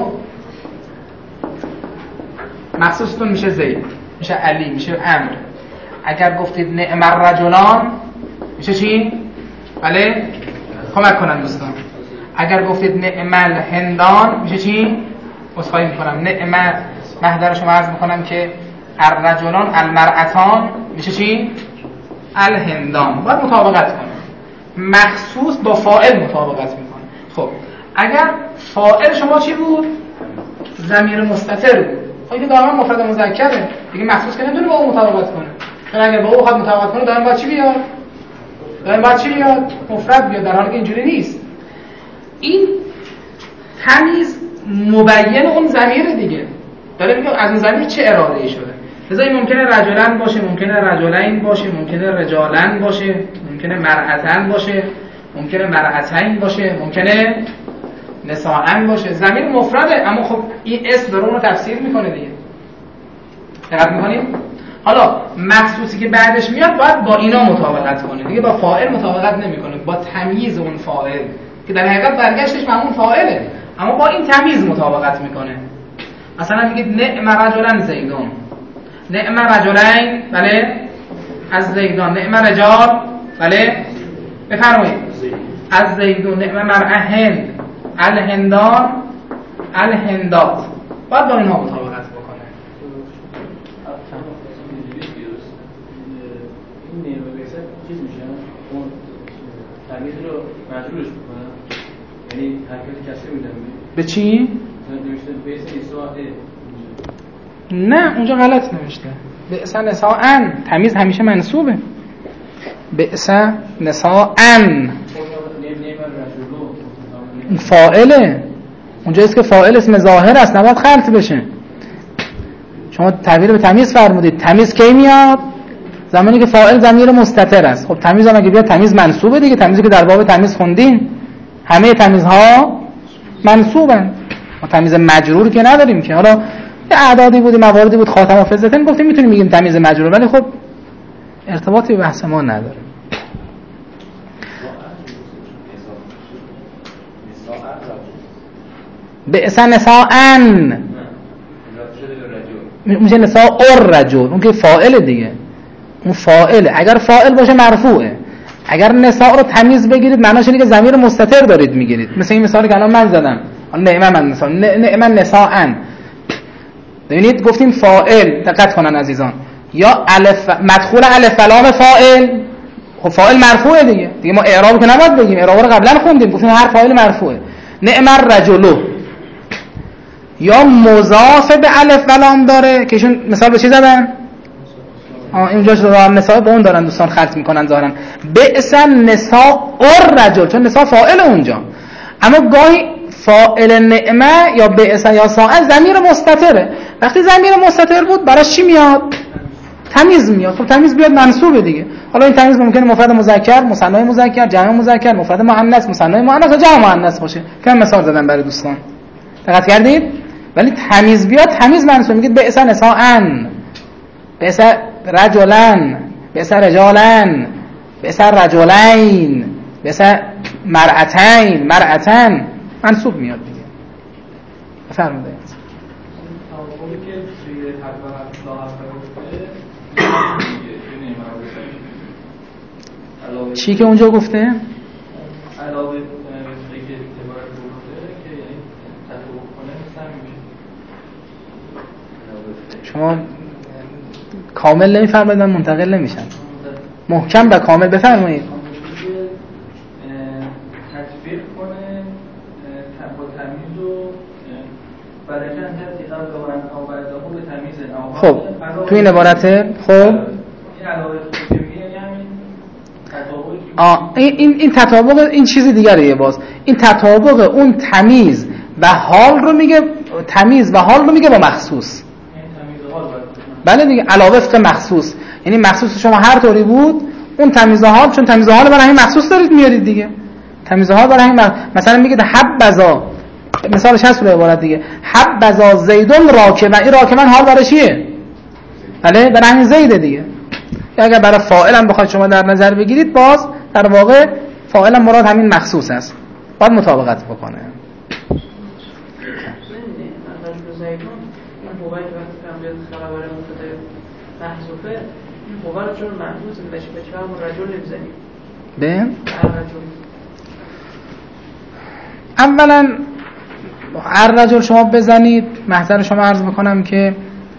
مخصوصتون میشه زید، میشه علی، میشه امر. اگر گفتید نعم الرجلان میشه چی؟ بله کمک کنن دوستان. اگر گفتید نعم الهندان میشه چی؟ عذرخواهی میکنم، نعم محضر شما عرض میکنم که الرجلان المرأتان میشه چی؟ الهندان. باید مطابقت کنه، مخصوص با فاعل مطابقت میکنه. خب اگر فاعل شما چی بود؟ ضمیر مستتر بود، خب این دائما مفرد مذکره دیگه، مخصوص که نمیتونه با اون مطابقت کنه، چون اگر با اون بخواد مطابقت کنه دائما باید چی بیاد؟ دائم باید چی بیاد؟ مفرد بیاد، در حالی که اینجوری نیست. این تمیز مبین اون ضمیر دیگه. داره میگه از اون ضمیر چه اراده ای شده. لذا این ممکنه رجلن باشه، ممکنه رجلین باشه، ممکنه رجالن باشه، ممکنه مرأتن باشه، ممکنه مرأتین باشه، ممکنه نساءن باشه. ضمیر مفرده اما خب این اسم داره اون رو تفسیر میکنه دیگه. دقت میکنید؟ حالا مخصوصی که بعدش میاد باید با اینا مطابقت کنه دیگه، با فاعل مطابقت نمیکنه، با تمییز اون فاعل که در حقیقت برگشتش به اون فاعله، اما با این تمییز مطابقت میکنه. مثلا میگید نعم رجلن زیدون، نعم رجلین بله از زیدان، نعم رجال بله بفرمایید از زیدون، نعم مرأه هند، الهندان الهندات، باید با اینها مطابقت بکنه. این نیمه بیسه چیز میشه اون تمیز رو مجبورش بکنه، یعنی حرکت کسی میدن به چی؟ نوشته بیسه نساء، نه اونجا غلط نوشته. بئس نساءن، تمیز همیشه منصوبه. بئس نساءن فاعله، اونجاییست که فاعل اسم ظاهر است، نباید خلط بشه. شما تعبیر به تمیز فرمودید، تمیز کی میاد؟ زمانی که فاعل ضمیر مستتر است. خب تمیز هم اگه بیاد تمیز منصوبه دیگه، تمیزی که در باب تمیز خوندین همه تمیزها منصوبن. ما تمیز مجرور که نداریم که. حالا یه اعدادی بود، مواردی بود، خاتم و فضتن گفتیم میتونیم بگیم تمیز مجرور، ولی خب ارتباطی به بحث ما نداره. بئس نساءن میشه نساء الرجل، اون که فاعل دیگه، اون فاعله. اگر فاعل باشه مرفوعه. اگر نساء رو تمیز بگیرید معناش اینه که ضمیر مستتر دارید میگیرید. مثل این مثالی که الان من زدم، نعم من نساء، نعم نساءن. ببینید گفتیم فاعل، دقت کنن عزیزان، یا الف مدخول الف لام فاعل، خب فاعل مرفوعه دیگه. دیگه ما اعراب که نباید بگیم، اعراب رو قبلا خوندیم، گفتیم هر فاعل مرفوعه. نعم الرجل، یا مضاف به الف و لام داره که ایشون مثال به چی زدن؟ آ اینجا شده نساء با اون دارن دوستان خلط میکنن ظاهرا. بئس نساء الرجل، چون نساء فاعل اونجا، اما گاهی فاعل نعمه یا بئس یا ساعه ضمیر مستتره. وقتی ضمیر مستتر بود براش چی میاد؟ تمیز میاد. خب تمیز بیاد منصوبه دیگه. حالا این تمیز ممکنه مفرد مذکر، مثنی مذکر، جمع مذکر، مفرد مؤنث، مثنی مؤنث و جمع مؤنث باشه. که مثال زدم برای دوستان. دقت کردید؟ ولی تمیز بیاد تمیز منصوب. میگید بئس نساءن، بئس رجلن، بئس رجالن، بئس رجلین، بئس مرأتین، مرأتن، منصوب میاد دیگه. بفرمایید. تعاملی که توی حرف و لا حرف گفته چی که اونجا گفته؟ علاوه به که عبارت گفته که یعنی تطابق کنه مثلا میشه. شما کامل نمیفرمایید، من منتقل نمیشم. محکم و کامل بفرمایید. تطبیق کنه با تمیز و برای انجام تقابل و او بعد او به تمیز او. خب تو این عبارته خب این علاوه که میگه یعنی همین تطابقی آه این این تطابق این چیز دیگریه. باز این تطابق اون تمیز و حال رو میگه، تمیز و حال رو میگه با مخصوص. بله دیگه، علاوه فقه مخصوص، یعنی مخصوص شما هر طوری بود اون تمیز حال، چون تمیز حال برای همین مخصوص دارید میارید دیگه. تمیز حال برای همین مخصوص. مثلا میگید حبذا، مثالش هست رو عبارت دیگه، حبذا زیدون راکبا، این راکبا حال برای چیه؟ بله برای همین زیده دیگه. اگر برای فاعل هم بخواید شما در نظر بگیرید، باز در واقع فاعل هم مراد همین مخصوص است، باید مطابقت بکنه. موبایل وقتی هم بیاد خبر مبتدا محذوفه، این موبایل چون محذوف میشه به چه همون رجل نمیزنیم به الرجل. اولا الرجل شما بزنید، محضر شما عرض بکنم که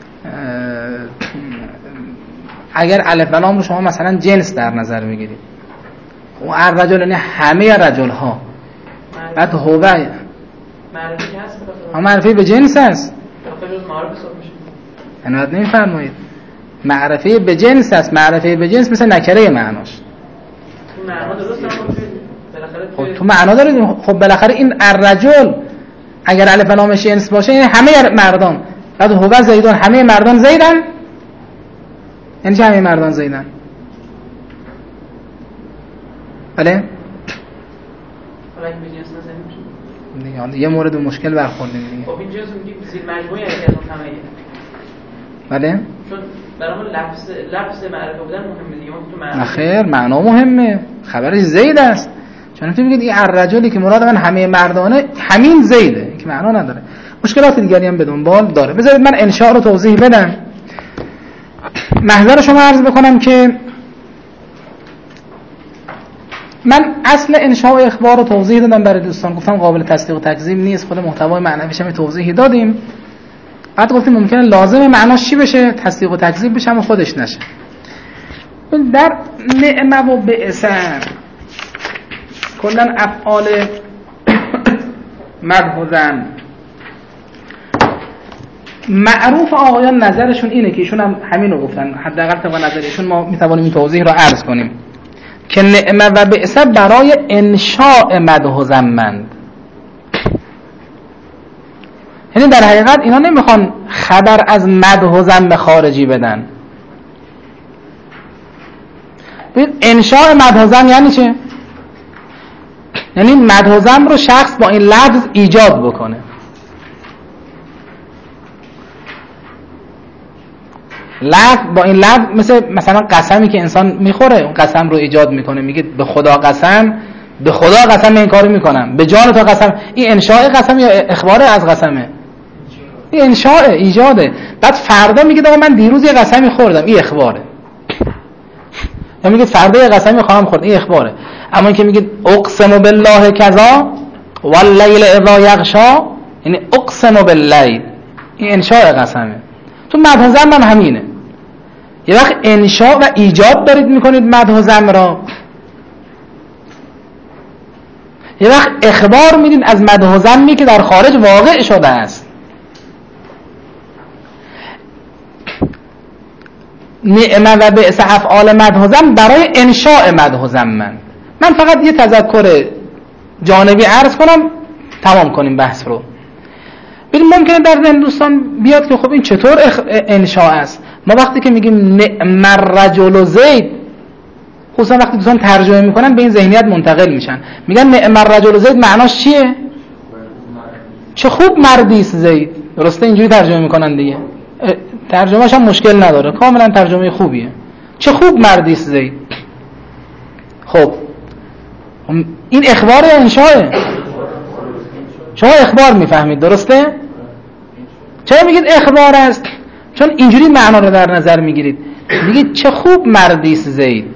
اگر الف و لام رو شما مثلا جنس در نظر بگیرید، و الرجل یعنی همه رجل ها، بعد هو معرفی که هست به معرفی به جنس است، جز معارف حساب میشه. یعنی باید نمیفرمایید معرفه به جنس است. معرفه به جنس مثل نکره معناش. معنا درست اما بالاخره خب تو معنا داره. خب بالاخره این الرجل اگر الف لام جنس باشه یعنی همه مردان، بعد هو زیدان همه مردان زیدن، یعنی همه مردان زیدن. بله حالا این جنس نزنیم دیگه یه مورد مشکل برخوردیم دیگه. خب این جنس میگه زیر مجموعه از اون همه. بله چون برامون لفظ لفظ معرفه بودن مهمه دیگه. تو معنا نخیر معنا مهمه، خبرش زید است. چون تو میگید این الرجلی که مراد من همه مردانه همین زیده که معنا نداره. مشکلات دیگری هم به دنبال داره. بذارید من انشاء رو توضیح بدم. محضر شما عرض بکنم که من اصل انشاء و اخبار رو توضیح دادم برای دوستان، گفتم قابل تصدیق و تکذیب نیست، خود محتوای معنویش هم توضیحی دادیم. بعد گفتیم ممکنه لازم معناش چی بشه، تصدیق و تکذیب بشه اما خودش نشه. در نعمه و بئس کلا افعال مدح و ذم معروف آقایان نظرشون اینه که ایشون هم همین رو گفتن، حداقل طبق نظرشون ما میتوانیم این توضیح رو عرض کنیم که نعمه و بئس برای انشاء مدح و ذمند. یعنی در حقیقت اینا نمیخوان خبر از مدح و ذم خارجی بدن. ببین انشاء مدح و ذم یعنی چه؟ یعنی مدح و ذم رو شخص با این لفظ ایجاد بکنه. لفظ با این لفظ مثل مثلا قسمی که انسان میخوره، اون قسم رو ایجاد میکنه، میگه به خدا قسم، به خدا قسم من این کارو میکنم، به جان تو قسم. این انشاء قسم یا اخبار از قسمه؟ این انشاء ایجاده. بعد فردا میگه آقا من دیروز یه قسمی خوردم، این اخباره. یا میگه فردا یه قسمی خواهم خورد، این اخباره. اما اینکه میگه اقسم بالله کذا واللیل اذا یغشا، یعنی اقسم باللیل، این انشاء قسمه. تو مدح و ذم هم همینه. یه وقت انشاء و ایجاد دارید میکنید مدح و ذم را، یه وقت اخبار میدید از مدح و ذمی که در خارج واقع شده است. نعمه و بئس افعال مدح و ذم برای انشاء مدح و ذم. من من فقط یه تذکر جانبی عرض کنم تمام کنیم بحث رو. ببین ممکنه در ذهن دوستان بیاد که خب این چطور انشاء است؟ ما وقتی که میگیم نعم الرجل زید، خصوصا وقتی دوستان ترجمه میکنن به این ذهنیت منتقل میشن، میگن نعم الرجل زید معناش چیه؟ چه خوب مردی است زید. درسته اینجوری ترجمه میکنن دیگه، ترجمهش هم مشکل نداره، کاملا ترجمه خوبیه. چه خوب مردی است زید. خب این اخبار یا انشاءه؟ شما اخبار میفهمید درسته؟ چرا میگید اخبار است؟ چون اینجوری معنا رو در نظر میگیرید، میگید چه خوب مردی است زید.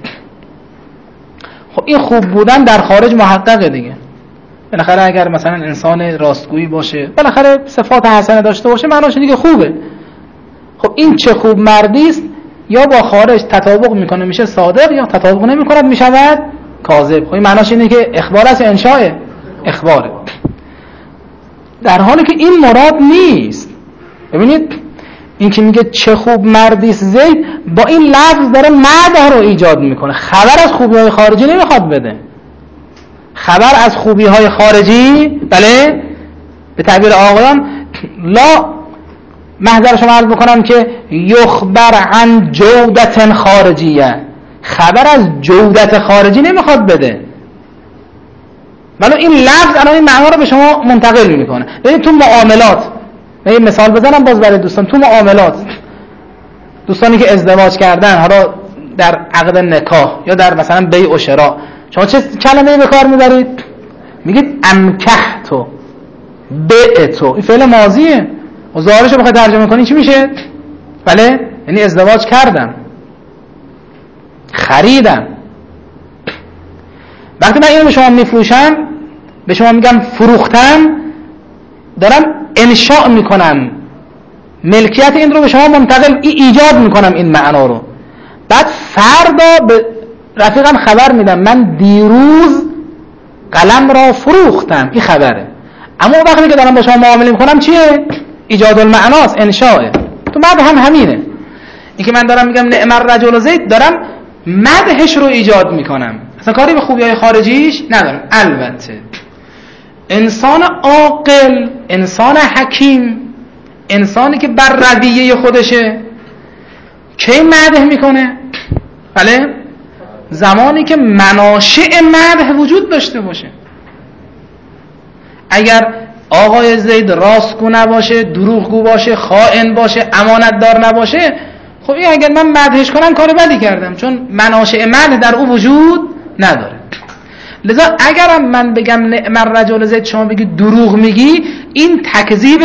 خب این خوب بودن در خارج محققه دیگه. بالاخره اگر مثلا انسان راستگویی باشه، بالاخره صفات حسنه داشته باشه، معناش اینه که خوبه. خب این چه خوب مردی است یا با خارج تطابق میکنه میشه صادق، یا تطابق نمیکنه میشود کاذب. خب این معناش اینه که اخبار است، انشاء اخباره. در حالی که این مراد نیست. ببینید این که میگه چه خوب مردی است زید، با این لفظ داره مدح رو ایجاد میکنه، خبر از خوبی های خارجی نمیخواد بده. خبر از خوبی های خارجی، بله، به تعبیر آقایان لا محضر شما عرض بکنم که یخبر عن جودت خارجیه، خبر از جودت خارجی نمیخواد بده، ولی این لفظ الان این معنا رو به شما منتقل میکنه. ببینید تو معاملات، من یه مثال بزنم باز برای دوستان، تو معاملات دوستانی که ازدواج کردن، حالا در عقد نکاح یا در مثلا بیع و شراء، شما چه کلمه‌ای به کار میبرید؟ میگید انکحتو، بعتو. این فعل ماضیه و ظاهرش رو بخوای ترجمه کنی چی میشه؟ بله، یعنی ازدواج کردم، خریدم. وقتی من اینو به شما میفروشم، به شما میگم فروختم، دارم انشاء میکنم، ملکیت این رو به شما منتقل ای ایجاد میکنم این معنا رو. بعد فردا به رفیقم خبر میدم من دیروز قلم را فروختم، این خبره. اما وقتی که دارم با شما معامله میکنم چیه؟ ایجاد المعناست، انشاءه. تو مدح هم همینه. این که من دارم میگم نعم الرجل زید، دارم مدحش رو ایجاد میکنم. اصلا کاری به خوبی‌های خارجیش ندارم. البته انسان عاقل، انسان حکیم، انسانی که بر رویه خودشه کی مدح میکنه؟ بله، زمانی که مناشئ مدح وجود داشته باشه. اگر آقای زید راستگو نباشه، دروغگو باشه، خائن باشه، امانتدار نباشه، خب این اگر من مدحش کنم کار بدی کردم، چون مناشئ مدح در او وجود نداره. لذا اگرم من بگم نعم الرجل زید، شما بگی دروغ میگی، این تکذیب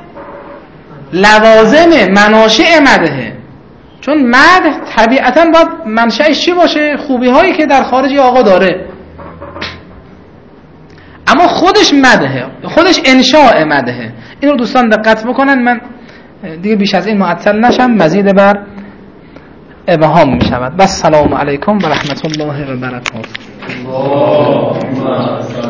لوازم مناشئ مدحه. چون مدح طبیعتاً باید منشأش چی باشه؟ خوبی هایی که در خارج آقا داره. اما خودش مدحه، خودش انشاء مدحه. این رو دوستان دقت بکنن. من دیگه بیش از این معطل نشم، مزید بر ابهام می شود. بس سلام علیکم و رحمت الله و برکاته.